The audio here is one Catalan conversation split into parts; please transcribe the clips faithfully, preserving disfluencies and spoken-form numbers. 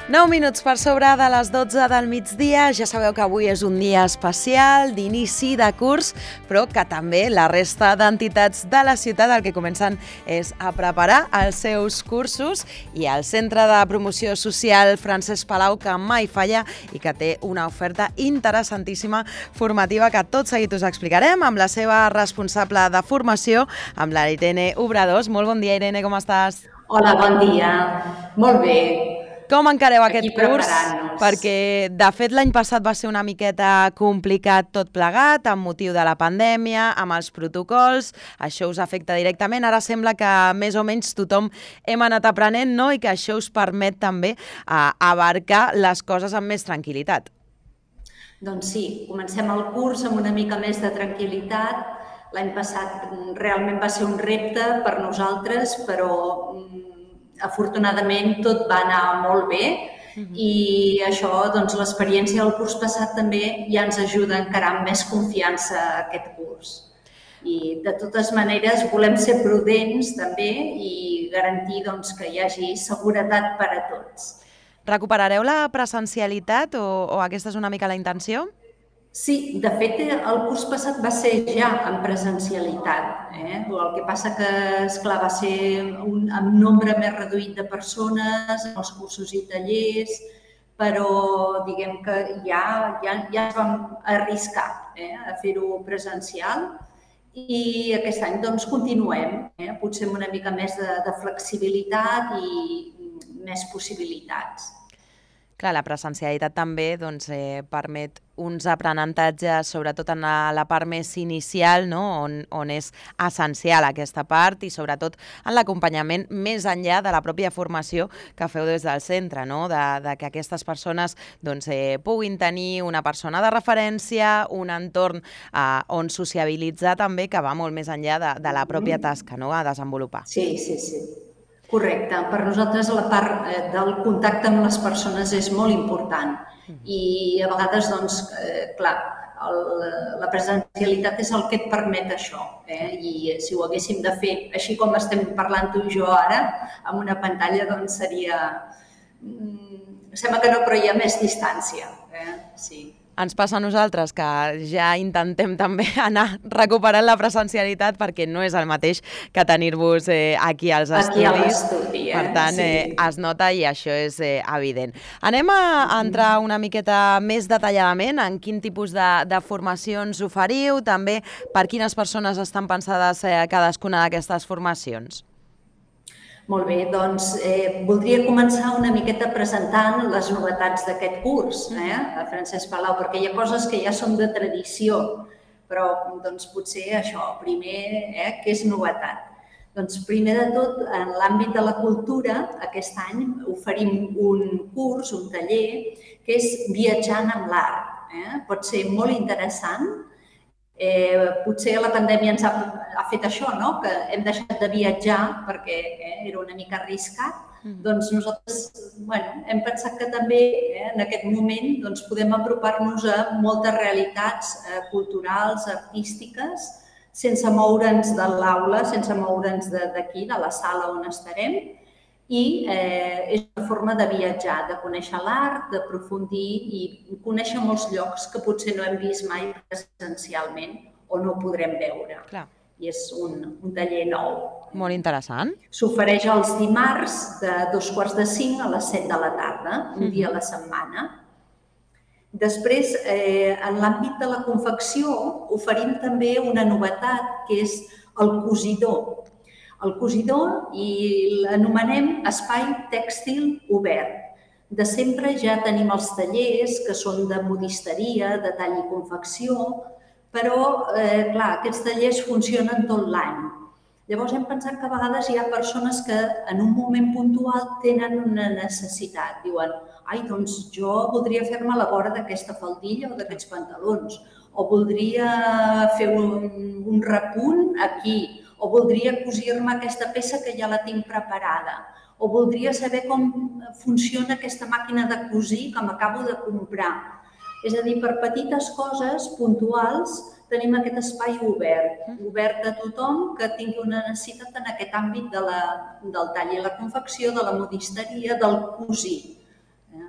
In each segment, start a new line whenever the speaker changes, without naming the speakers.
nou minuts per sobre de les dotze del migdia. Ja sabeu que avui és un dia especial d'inici de curs, però que també la resta d'entitats de la ciutat el que comencen és a preparar els seus cursos, i el Centre de Promoció Social Francesc Palau, que mai falla i que té una oferta interessantíssima formativa que tot seguit us explicarem amb la seva responsable de formació, amb la Irene Obradors. Molt bon dia, Irene, com estàs?
Hola, bon dia. Molt bé.
Com encareu aquest curs? Perquè, de fet, l'any passat va ser una miqueta complicat tot plegat, amb motiu de la pandèmia, amb els protocols, això us afecta directament. Ara sembla que més o menys tothom hem anat aprenent, no? I que això us permet també uh, abarcar les coses amb més tranquil·litat.
Doncs sí, comencem el curs amb una mica més de tranquil·litat. L'any passat realment va ser un repte per nosaltres, però afortunadament tot va anar molt bé i això, doncs, l'experiència del curs passat també ja ens ajuda a encarar amb més confiança aquest curs. I de totes maneres volem ser prudents també i garantir doncs, que hi hagi seguretat per a tots.
Recuperareu la presencialitat o, o aquesta és una mica la intenció?
Sí, de fet, el curs passat va ser ja en presencialitat. Eh? El que passa que, esclar, va ser un, amb nombre més reduït de persones, els cursos i tallers, però diguem que ja, ja, ja ens vam arriscar eh? a fer-ho presencial i aquest any doncs, continuem, eh? potser amb una mica més de, de flexibilitat i més possibilitats.
Clar, la presencialitat també doncs, eh, permet uns aprenentatges, sobretot en la, la part més inicial, no? on, on és essencial aquesta part, i sobretot en l'acompanyament més enllà de la pròpia formació que feu des del centre, no? de, de que aquestes persones doncs, eh, puguin tenir una persona de referència, un entorn eh, on sociabilitzar també, que va molt més enllà de, de la pròpia tasca, no? a desenvolupar.
Sí, sí, sí. Correcte. Per nosaltres la part del contacte amb les persones és molt important i a vegades, doncs, eh, clar, el, la presencialitat és el que et permet això. Eh? I si ho haguéssim de fer així com estem parlant tu i jo ara, amb una pantalla, doncs seria... Sembla que no, però hi ha més distància. Eh? Sí.
Ens passa a nosaltres que ja intentem també anar recuperant la presencialitat perquè no és el mateix que tenir-vos eh, aquí als estudis.
Aquí a l'estudi, eh?
Per tant,
sí.
eh, es nota i això és eh, evident. Anem a entrar una miqueta més detalladament en quin tipus de, de formacions oferiu, també per quines persones estan pensades eh, cadascuna d'aquestes formacions.
Molt bé, doncs eh, voldria començar una miqueta presentant les novetats d'aquest curs, eh, a Francesc Palau, perquè hi ha coses que ja són de tradició, però doncs, potser això, primer, eh, què és novetat? Doncs primer de tot, en l'àmbit de la cultura, aquest any oferim un curs, un taller, que és Viatjant amb l'art. Eh? Pot ser molt interessant. Eh, potser la pandèmia ens ha, ha fet això, no? Que hem deixat de viatjar perquè eh, era una mica arriscat. Mm. Doncs nosaltres bueno, hem pensat que també eh, en aquest moment doncs, podem apropar-nos a moltes realitats eh, culturals, artístiques, sense moure'ns de l'aula, sense moure'ns d'aquí, de, de la sala on estarem. I eh, és una forma de viatjar, de conèixer l'art, d'aprofundir i conèixer molts llocs que potser no hem vist mai presencialment o no podrem veure.
Clar.
I és un, un taller nou.
Molt interessant.
S'ofereix els dimarts de dos quarts de cinc a les set de la tarda, un mm-hmm. dia a la setmana. Després, eh, en l'àmbit de la confecció, oferim també una novetat, que és el cosidor. El cosidor i l'anomenem espai tèxtil obert. De sempre ja tenim els tallers que són de modisteria, de tall i confecció, però, eh, clar, aquests tallers funcionen tot l'any. Llavors hem pensat que a vegades hi ha persones que en un moment puntual tenen una necessitat. Diuen, ai, doncs jo voldria fer-me la vora d'aquesta faldilla o d'aquests pantalons, o voldria fer un, un repunt aquí, o voldria cosir-me aquesta peça que ja la tinc preparada, o voldria saber com funciona aquesta màquina de cosir que m'acabo de comprar. És a dir, per petites coses puntuals tenim aquest espai obert, obert a tothom que tingui una necessitat en aquest àmbit de la, del tall i la confecció, de la modisteria, del cosir.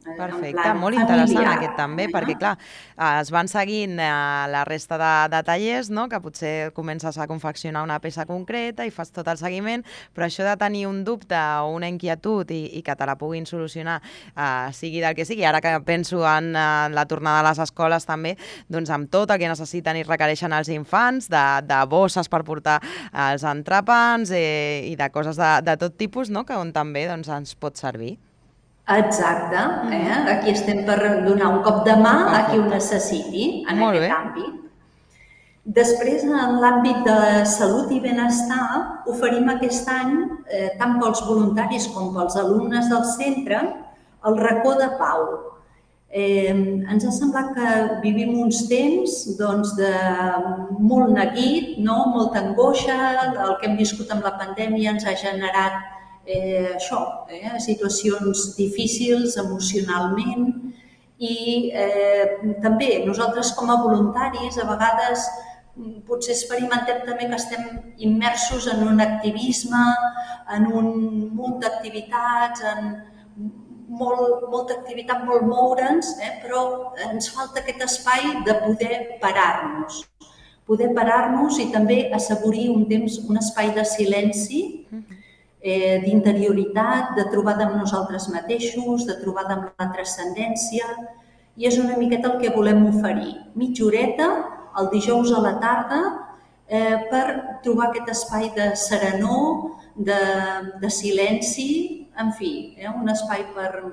Perfecte, molt interessant aquest també, perquè clar, es van seguint la resta de, de tallers, no? Que potser comences a confeccionar una peça concreta i fas tot el seguiment, però això de tenir un dubte o una inquietud i, i que te la puguin solucionar, eh, sigui del que sigui, ara que penso en eh, la tornada a les escoles també, doncs amb tot el que necessiten i requereixen els infants, de, de bosses per portar els entrepans eh, i de coses de, de tot tipus, no? Que on també doncs, ens pot servir.
Exacte, eh? Aquí estem per donar un cop de mà a qui ho necessiti en
Molt
aquest
bé.
àmbit. Després, en l'àmbit de salut i benestar, oferim aquest any, eh, tant pels voluntaris com pels alumnes del centre, el racó de pau. Eh, ens ha semblat que vivim uns temps doncs, de molt neguit, no? Molta angoixa, el que hem viscut amb la pandèmia ens ha generat Eh, això, eh, situacions difícils emocionalment i eh, també nosaltres com a voluntaris a vegades potser experimentem també que estem immersos en un activisme, en un munt d'activitats, en molt, molta activitat, molt moure'ns, eh, però ens falta aquest espai de poder parar-nos. Poder parar-nos i també assaborir un temps, un espai de silenci, Eh, d'interioritat, de trobada amb nosaltres mateixos, de trobada amb la transcendència, i és una miqueta el que volem oferir. Mitja horeta, el dijous a la tarda, eh, per trobar aquest espai de serenor, de, de silenci, en fi, eh, un espai per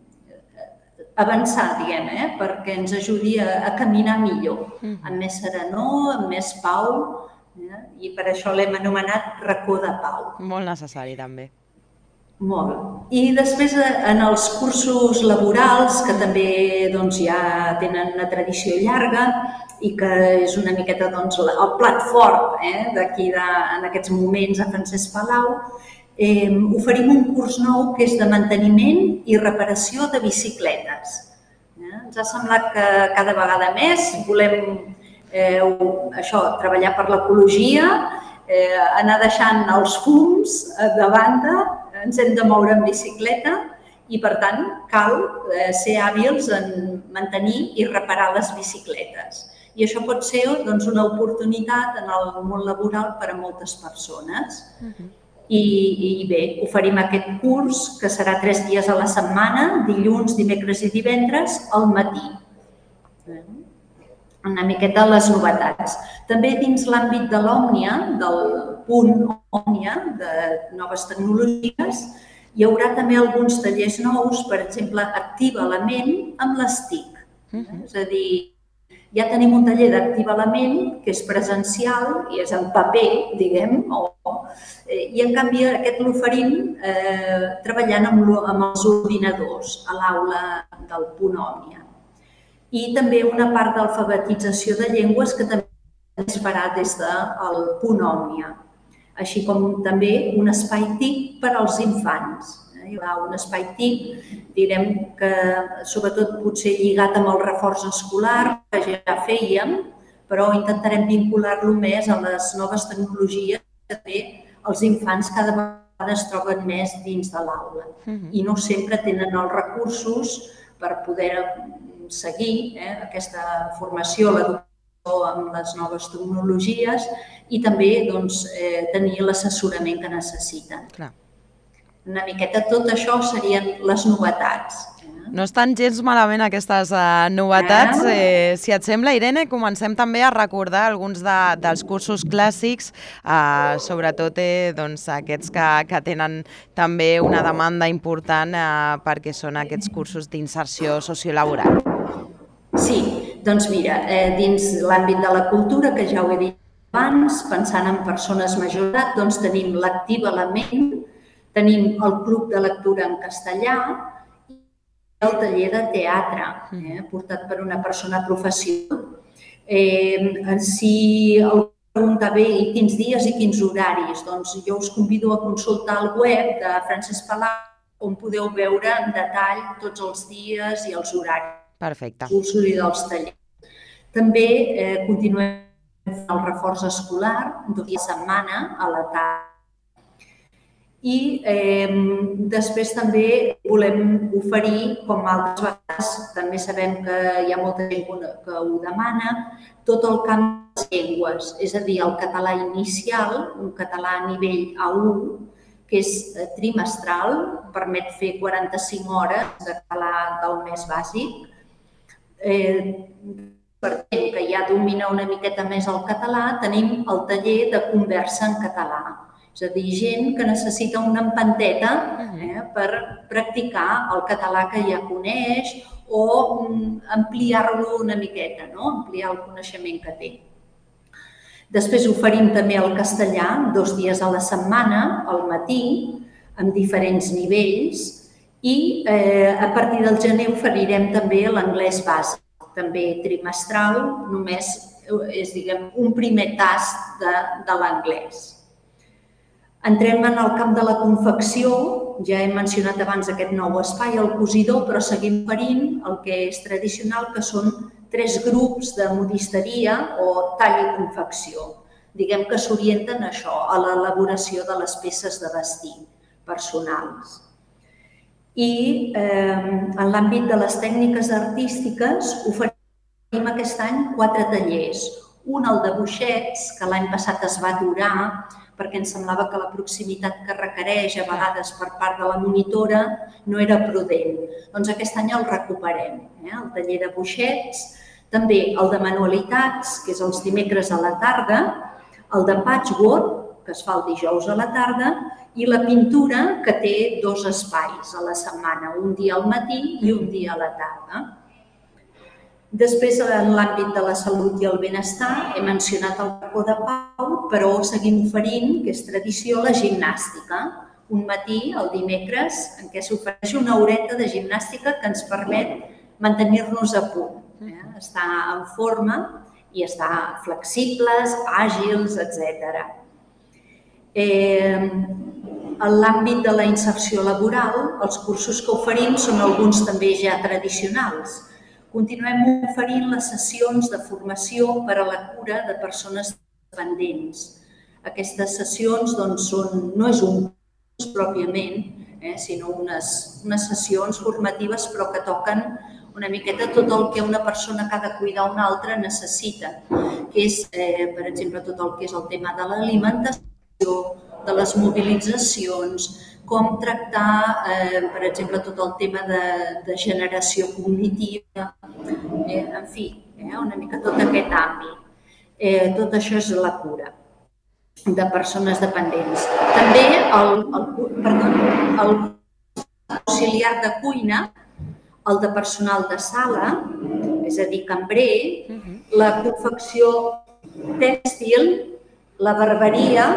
avançar, diguem, eh, perquè ens ajudi a, a caminar millor, amb més serenor, amb més pau, i per això l'hem anomenat racó de pau.
Molt necessari, també.
Molt. I després, en els cursos laborals, que també doncs, ja tenen una tradició llarga i que és una miqueta doncs, el plat fort eh, d'aquí en aquests moments a Francesc Palau, eh, oferim un curs nou que és de manteniment i reparació de bicicletes. Eh, ens ha semblat que cada vegada més volem Eh, això, treballar per l'ecologia, eh, anar deixant els fums de banda, ens hem de moure en bicicleta i, per tant, cal eh, ser hàbils en mantenir i reparar les bicicletes. I això pot ser doncs, una oportunitat en el món laboral per a moltes persones. Uh-huh. I, I bé, oferim aquest curs que serà tres dies a la setmana, dilluns, dimecres i divendres, al matí. Una miqueta les novetats. També dins l'àmbit de l'Òmnia, del punt Òmnia, de noves tecnologies, hi haurà també alguns tallers nous, per exemple, Activa la ment amb les T I C. Uh-huh. És a dir, ja tenim un taller d'Activa la ment, que és presencial i és en paper, diguem, o, eh, i en canvi aquest l'oferim eh, treballant amb, amb els ordinadors a l'aula del punt Òmnia. I també una part d'alfabetització de llengües que també es farà des del punt Òmnia, així com també un espai T I C per als infants. Hi haurà un espai T I C, direm que sobretot potser lligat amb el reforç escolar, que ja fèiem, però intentarem vincular-lo més a les noves tecnologies que també els infants cada vegada es troben més dins de l'aula. I no sempre tenen els recursos per poder seguir eh, aquesta formació, l'educació amb les noves tecnologies i també doncs, eh, tenir l'assessorament que necessiten.
Clar.
Una miqueta tot això serien les novetats.
No estan gens malament aquestes uh, novetats. Eh, si et sembla, Irene, comencem també a recordar alguns de, dels cursos clàssics, eh, sobretot eh, doncs, aquests que, que tenen també una demanda important eh, perquè són aquests cursos d'inserció sociolaboral.
Sí, doncs mira, eh, dins l'àmbit de la cultura, que ja ho he dit abans, pensant en persones majors d'edat, doncs tenim l'Activa la ment, tenim el Club de Lectura en castellà, el taller de teatre, eh, portat per una persona professional. Eh, si algú pregunta bé i quins dies i quins horaris, doncs jo us convido a consultar el web de Francesc Palau, on podeu veure en detall tots els dies i els horaris.
Perfecte.
Dels cursos i dels tallers. També eh, continuem el reforç escolar, dos dies a setmana a la tarda. I eh, després també volem oferir, com altres vegades, també sabem que hi ha molta gent que ho demana, tot el camp de les llengües, és a dir, el català inicial, un català a nivell A u, que és trimestral, permet fer quaranta-cinc hores de català del mes bàsic. Eh, per gent que ja domina una miqueta més el català, tenim el taller de conversa en català. És a dir, gent que necessita una empanteta eh, per practicar el català que ja coneix o ampliar-lo una miqueta, no? Ampliar el coneixement que té. Després oferim també el castellà dos dies a la setmana, al matí, amb diferents nivells, i eh, a partir del gener oferirem també l'anglès bàsic, també trimestral, només és, diguem, un primer tast de, de l'anglès. Entrem en el camp de la confecció, ja he mencionat abans aquest nou espai, el cosidor, però seguim oferint el que és tradicional, que són tres grups de modisteria o tall i confecció. Diguem que s'orienten a això, a l'elaboració de les peces de vestir personals. I eh, en l'àmbit de les tècniques artístiques oferim aquest any quatre tallers. Un, el de boixets, que l'any passat es va aturar perquè ens semblava que la proximitat que requereix a vegades per part de la monitora no era prudent. Doncs aquest any el recuperem, eh? El taller de boixets, també el de manualitats, que és els dimecres a la tarda, el de patchwork, que es fa el dijous a la tarda, i la pintura, que té dos espais a la setmana, un dia al matí i un dia a la tarda. Després, en l'àmbit de la salut i el benestar, he mencionat el racó de Pau, però seguim oferint, que és tradició, la gimnàstica. Un matí, el dimecres, en què s'ofereix una horeta de gimnàstica que ens permet mantenir-nos a punt, eh? Estar en forma i estar flexibles, àgils, etcètera. Eh, en l'àmbit de la inserció laboral, els cursos que oferim són alguns també ja tradicionals. Continuem oferint les sessions de formació per a la cura de persones dependents. Aquestes sessions doncs, són, no és un curs pròpiament, eh, sinó unes, unes sessions formatives però que toquen una miqueta tot el que una persona que ha de cuidar una altra necessita, que és, eh, per exemple, tot el que és el tema de l'alimentació, de les mobilitzacions, com tractar, eh, per exemple, tot el tema de, de generació cognitiva, eh, en fi, eh, una mica tot aquest àmbit. Eh, tot això és la cura de persones dependents. També el, el, perdó, el auxiliar de cuina, el de personal de sala, és a dir, cambrer, la confecció tèxtil, la barberia,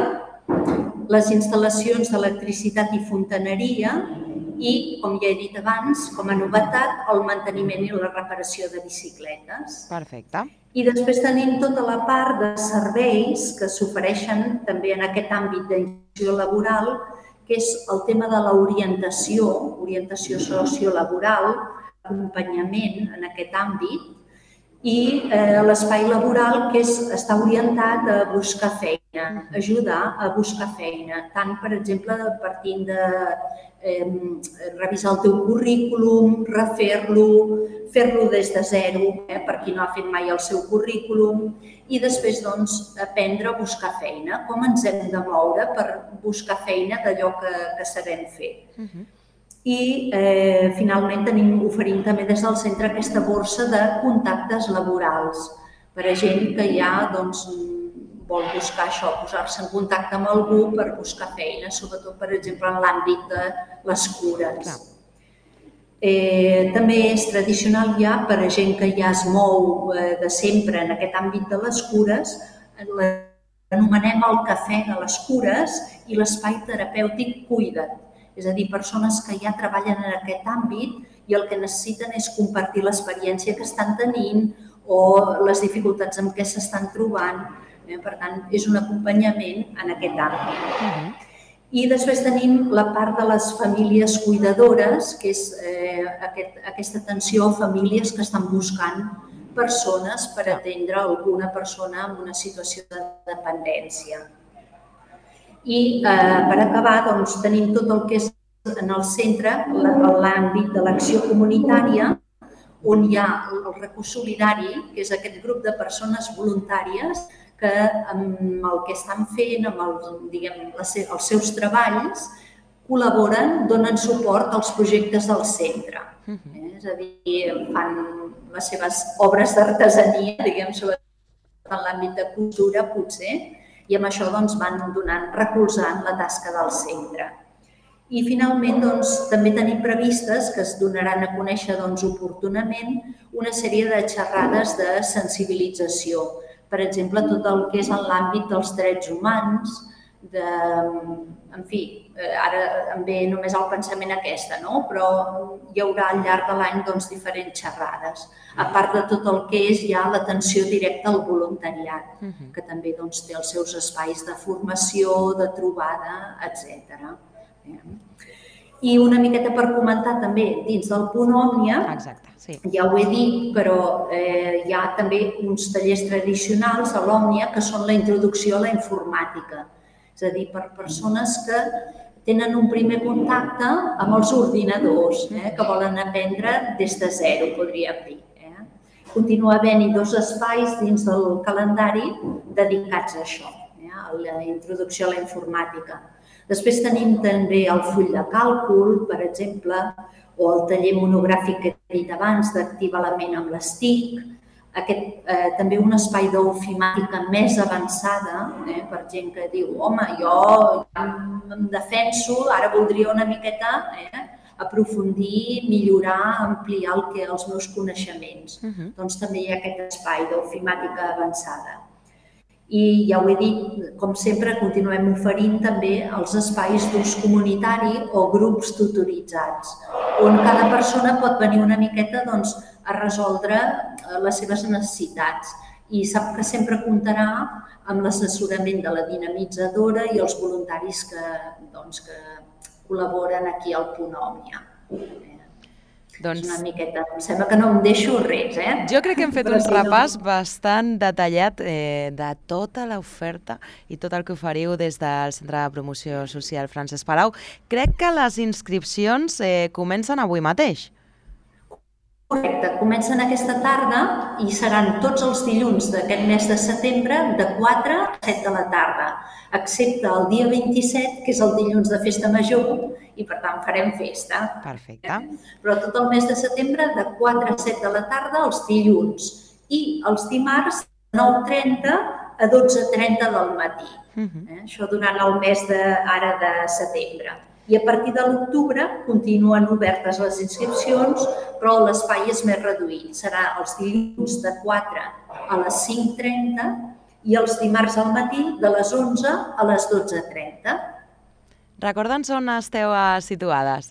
les instal·lacions d'electricitat i fontaneria i, com ja he dit abans, com a novetat, el manteniment i la reparació de bicicletes.
Perfecte.
I després tenim tota la part de serveis que s'ofereixen també en aquest àmbit d'inserció laboral, que és el tema de l'orientació, orientació sociolaboral, acompanyament en aquest àmbit, i eh, l'espai laboral que és, està orientat a buscar feina, ajudar a buscar feina, tant, per exemple, partint de eh, revisar el teu currículum, refer-lo, fer-lo des de zero, eh, per qui no ha fet mai el seu currículum, i després doncs, aprendre a buscar feina, com ens hem de moure per buscar feina d'allò que, que sabem fer. Uh-huh. I eh, finalment tenim, oferim també des del centre aquesta borsa de contactes laborals per a gent que ja doncs, vol buscar això, posar-se en contacte amb algú per buscar feina, sobretot, per exemple, en l'àmbit de les cures. Eh, també és tradicional ja per a gent que ja es mou eh, de sempre en aquest àmbit de les cures, l'anomenem el cafè de les cures i l'espai terapèutic Cuida't. És a dir, persones que ja treballen en aquest àmbit i el que necessiten és compartir l'experiència que estan tenint o les dificultats amb què s'estan trobant. Per tant, és un acompanyament en aquest àmbit. Uh-huh. I després tenim la part de les famílies cuidadores, que és eh, aquest, aquesta atenció a famílies que estan buscant persones per atendre alguna persona en una situació de dependència. I eh, per acabar doncs, tenim tot el que és en el centre, l'àmbit de l'acció comunitària, on hi ha el recurs solidari, que és aquest grup de persones voluntàries que amb el que estan fent, amb el, diguem, els seus treballs, col·laboren, donen suport als projectes del centre. Eh? És a dir, fan les seves obres d'artesania, diguem, sobretot en l'àmbit de cultura, potser, i amb això doncs, van donant, recolzant la tasca del centre. I finalment doncs, també tenim previstes, que es donaran a conèixer doncs, oportunament, una sèrie de xerrades de sensibilització. Per exemple, tot el que és en l'àmbit dels drets humans, de, en fi, ara em ve només al pensament aquesta, no? Però hi haurà al llarg de l'any doncs, diferents xerrades, a part de tot el que és ja l'atenció directa al voluntariat, que també doncs, té els seus espais de formació, de trobada, etcètera. I una miqueta per comentar també dins del punt Òmnia,
Exacte, sí.
Ja ho he dit, però eh, hi ha també uns tallers tradicionals a l'Òmnia que són la introducció a la informàtica, és a dir, per persones que tenen un primer contacte amb els ordinadors, eh, que volen aprendre des de zero, podríem dir. Eh. Continua havent-hi dos espais dins del calendari dedicats a això, eh, a la introducció a la informàtica. Després tenim també el full de càlcul, per exemple, o el taller monogràfic que he dit abans d'activar la ment amb les T I C, aquest, eh, també un espai d'ofimàtica més avançada, eh, per gent que diu, home, jo ja em defenso, ara voldria una miqueta eh, aprofundir, millorar, ampliar el que, els meus coneixements. Uh-huh. Doncs també hi ha aquest espai d'ofimàtica avançada. I ja ho he dit, com sempre, continuem oferint també els espais d'ús comunitari o grups tutoritzats, on cada persona pot venir una miqueta doncs, a resoldre les seves necessitats i sap que sempre comptarà amb l'assessorament de la dinamitzadora i els voluntaris que, doncs, que col·laboren aquí al punt Òmnia. Doncs... És una miqueta, em sembla que no em deixo res, eh?
Jo crec que hem fet Però un si repàs no... bastant detallat eh, de tota l'oferta i tot el que oferiu des del Centre de Promoció Social Francesc Palau. Crec que les inscripcions eh, comencen avui mateix.
Correcte, comencen aquesta tarda i seran tots els dilluns d'aquest mes de setembre de quatre a set de la tarda, excepte el dia vint-i-set, que és el dilluns de festa major, i per tant farem festa.
Perfecte.
Però tot el mes de setembre de quatre a set de la tarda els dilluns i els dimarts de nou trenta a dotze trenta del matí. Uh-huh. eh? Això durant el mes de, ara de setembre. I a partir de l'octubre continuen obertes les inscripcions, però l'espai és més reduït. Serà els dilluns de quatre a les cinc trenta i els dimarts al matí de les onze a les dotze trenta.
Recorda'ns on esteu situades.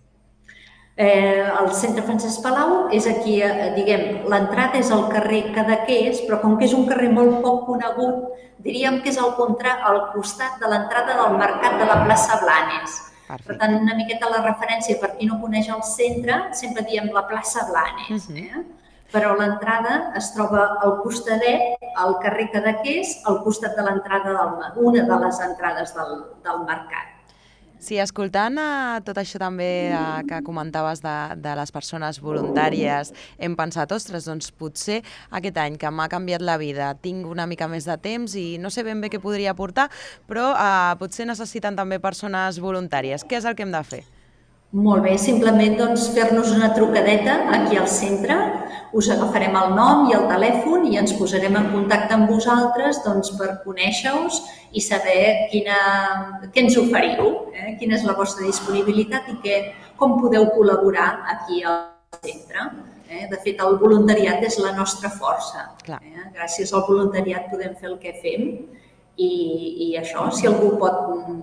Eh, el Centre Francesc Palau és aquí, eh, diguem, l'entrada és al carrer Cadaqués, però com que és un carrer molt poc conegut, diríem que és al, contra, al costat de l'entrada del mercat de la plaça Blanes. Perfecte. Per tant, una miqueta la referència, per qui no coneix el centre, sempre diem la plaça Blanes. Uh-huh. eh? Però l'entrada es troba al costadet, al carrer Cadaqués, al costat de l'entrada del una de les entrades del, del mercat.
Sí, escoltant eh, tot això també eh, que comentaves de, de les persones voluntàries, hem pensat, ostres, doncs potser aquest any que m'ha canviat la vida, tinc una mica més de temps i no sé ben bé què podria aportar, però eh, potser necessiten també persones voluntàries. Què és el que hem de fer?
Molt bé, simplement doncs, fer-nos una trucadeta aquí al centre, us agafarem el nom i el telèfon i ens posarem en contacte amb vosaltres doncs, per conèixer-us i saber quina, què ens oferiu, eh? Quina és la vostra disponibilitat i que, com podeu col·laborar aquí al centre. Eh? De fet, el voluntariat és la nostra força. Eh? Gràcies al voluntariat podem fer el que fem. I, i això, si algú pot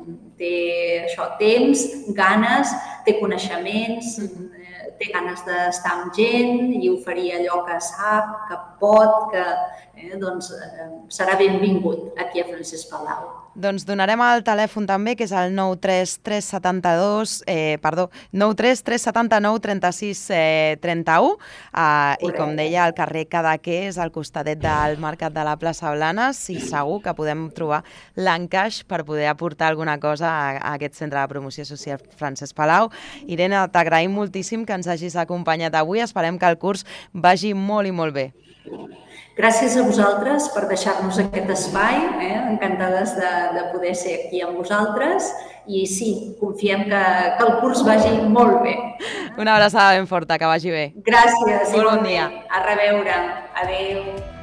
té això, temps, ganes, té coneixements, té ganes d'estar amb gent i oferir allò que sap, que pot, que eh, doncs, eh, serà benvingut aquí a Francesc Palau.
Doncs donarem el telèfon també, que és el nou tres tres setanta-dos, eh, perdó, nou tres tres setanta-nou trenta-sis trenta-u, eh, i com deia, al carrer Cadaqués, al costadet del Mercat de la Plaça Blanes, i segur que podem trobar l'encaix per poder aportar alguna cosa a, a aquest centre de promoció social Francesc Palau. Irene, t'agraïm moltíssim que ens hagis acompanyat avui, esperem que el curs vagi molt i molt bé.
Gràcies a vosaltres per deixar-nos aquest espai, eh? Encantades de, de poder ser aquí amb vosaltres i sí, confiem que, que el curs vagi molt bé.
Una abraçada ben forta, que vagi bé.
Gràcies.
Molt bon dia.
A reveure. Adéu.